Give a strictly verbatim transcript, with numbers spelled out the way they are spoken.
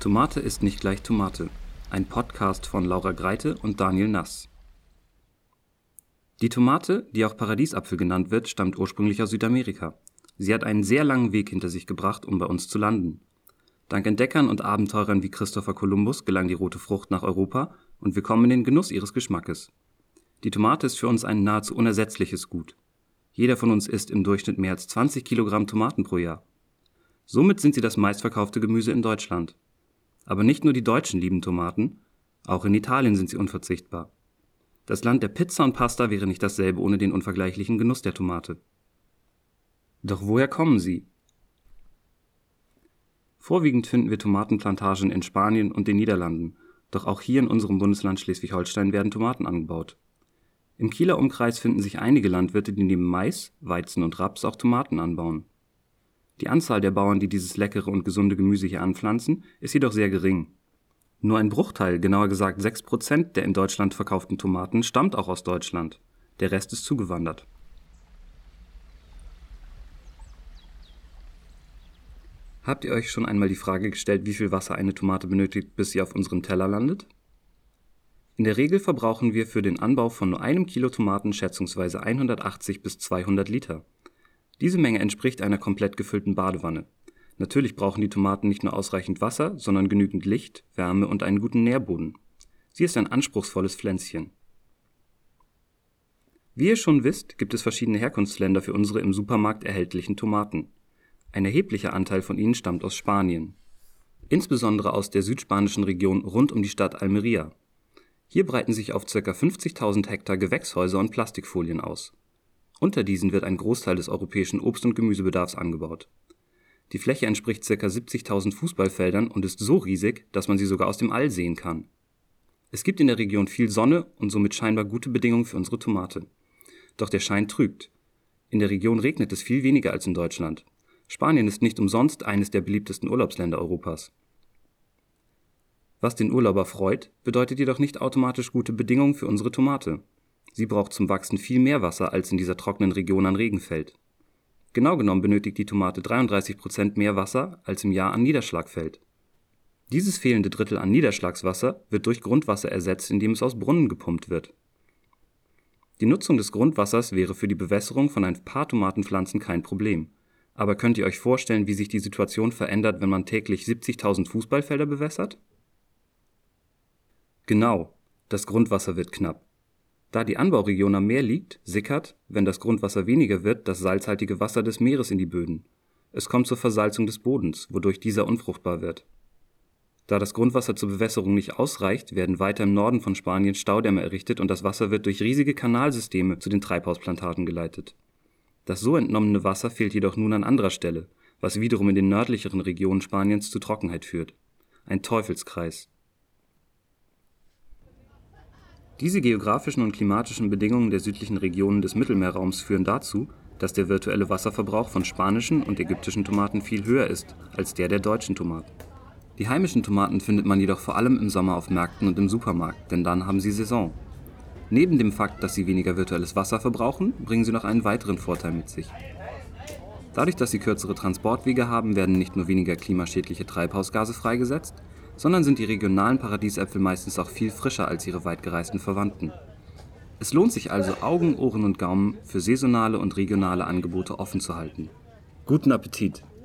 Tomate ist nicht gleich Tomate. Ein Podcast von Laura Greite und Daniel Nass. Die Tomate, die auch Paradiesapfel genannt wird, stammt ursprünglich aus Südamerika. Sie hat einen sehr langen Weg hinter sich gebracht, um bei uns zu landen. Dank Entdeckern und Abenteurern wie Christopher Columbus gelang die rote Frucht nach Europa und wir kommen in den Genuss ihres Geschmackes. Die Tomate ist für uns ein nahezu unersetzliches Gut. Jeder von uns isst im Durchschnitt mehr als zwanzig Kilogramm Tomaten pro Jahr. Somit sind sie das meistverkaufte Gemüse in Deutschland. Aber nicht nur die Deutschen lieben Tomaten, auch in Italien sind sie unverzichtbar. Das Land der Pizza und Pasta wäre nicht dasselbe ohne den unvergleichlichen Genuss der Tomate. Doch woher kommen sie? Vorwiegend finden wir Tomatenplantagen in Spanien und den Niederlanden, doch auch hier in unserem Bundesland Schleswig-Holstein werden Tomaten angebaut. Im Kieler Umkreis finden sich einige Landwirte, die neben Mais, Weizen und Raps auch Tomaten anbauen. Die Anzahl der Bauern, die dieses leckere und gesunde Gemüse hier anpflanzen, ist jedoch sehr gering. Nur ein Bruchteil, genauer gesagt sechs Prozent der in Deutschland verkauften Tomaten stammt auch aus Deutschland. Der Rest ist zugewandert. Habt ihr euch schon einmal die Frage gestellt, wie viel Wasser eine Tomate benötigt, bis sie auf unserem Teller landet? In der Regel verbrauchen wir für den Anbau von nur einem Kilo Tomaten schätzungsweise hundertachtzig bis zweihundert Liter. Diese Menge entspricht einer komplett gefüllten Badewanne. Natürlich brauchen die Tomaten nicht nur ausreichend Wasser, sondern genügend Licht, Wärme und einen guten Nährboden. Sie ist ein anspruchsvolles Pflänzchen. Wie ihr schon wisst, gibt es verschiedene Herkunftsländer für unsere im Supermarkt erhältlichen Tomaten. Ein erheblicher Anteil von ihnen stammt aus Spanien. Insbesondere aus der südspanischen Region rund um die Stadt Almería. Hier breiten sich auf ca. fünfzigtausend Hektar Gewächshäuser und Plastikfolien aus. Unter diesen wird ein Großteil des europäischen Obst- und Gemüsebedarfs angebaut. Die Fläche entspricht ca. siebzigtausend Fußballfeldern und ist so riesig, dass man sie sogar aus dem All sehen kann. Es gibt in der Region viel Sonne und somit scheinbar gute Bedingungen für unsere Tomate. Doch der Schein trügt. In der Region regnet es viel weniger als in Deutschland. Spanien ist nicht umsonst eines der beliebtesten Urlaubsländer Europas. Was den Urlauber freut, bedeutet jedoch nicht automatisch gute Bedingungen für unsere Tomate. Sie braucht zum Wachsen viel mehr Wasser, als in dieser trockenen Region an Regen fällt. Genau genommen benötigt die Tomate dreiunddreißig Prozent mehr Wasser, als im Jahr an Niederschlag fällt. Dieses fehlende Drittel an Niederschlagswasser wird durch Grundwasser ersetzt, indem es aus Brunnen gepumpt wird. Die Nutzung des Grundwassers wäre für die Bewässerung von ein paar Tomatenpflanzen kein Problem. Aber könnt ihr euch vorstellen, wie sich die Situation verändert, wenn man täglich siebzigtausend Fußballfelder bewässert? Genau, das Grundwasser wird knapp. Da die Anbauregion am Meer liegt, sickert, wenn das Grundwasser weniger wird, das salzhaltige Wasser des Meeres in die Böden. Es kommt zur Versalzung des Bodens, wodurch dieser unfruchtbar wird. Da das Grundwasser zur Bewässerung nicht ausreicht, werden weiter im Norden von Spanien Staudämme errichtet und das Wasser wird durch riesige Kanalsysteme zu den Treibhausplantagen geleitet. Das so entnommene Wasser fehlt jedoch nun an anderer Stelle, was wiederum in den nördlicheren Regionen Spaniens zu Trockenheit führt. Ein Teufelskreis. Diese geografischen und klimatischen Bedingungen der südlichen Regionen des Mittelmeerraums führen dazu, dass der virtuelle Wasserverbrauch von spanischen und ägyptischen Tomaten viel höher ist als der der deutschen Tomaten. Die heimischen Tomaten findet man jedoch vor allem im Sommer auf Märkten und im Supermarkt, denn dann haben sie Saison. Neben dem Fakt, dass sie weniger virtuelles Wasser verbrauchen, bringen sie noch einen weiteren Vorteil mit sich. Dadurch, dass sie kürzere Transportwege haben, werden nicht nur weniger klimaschädliche Treibhausgase freigesetzt, sondern sind die regionalen Paradiesäpfel meistens auch viel frischer als ihre weitgereisten Verwandten. Es lohnt sich also, Augen, Ohren und Gaumen für saisonale und regionale Angebote offen zu halten. Guten Appetit!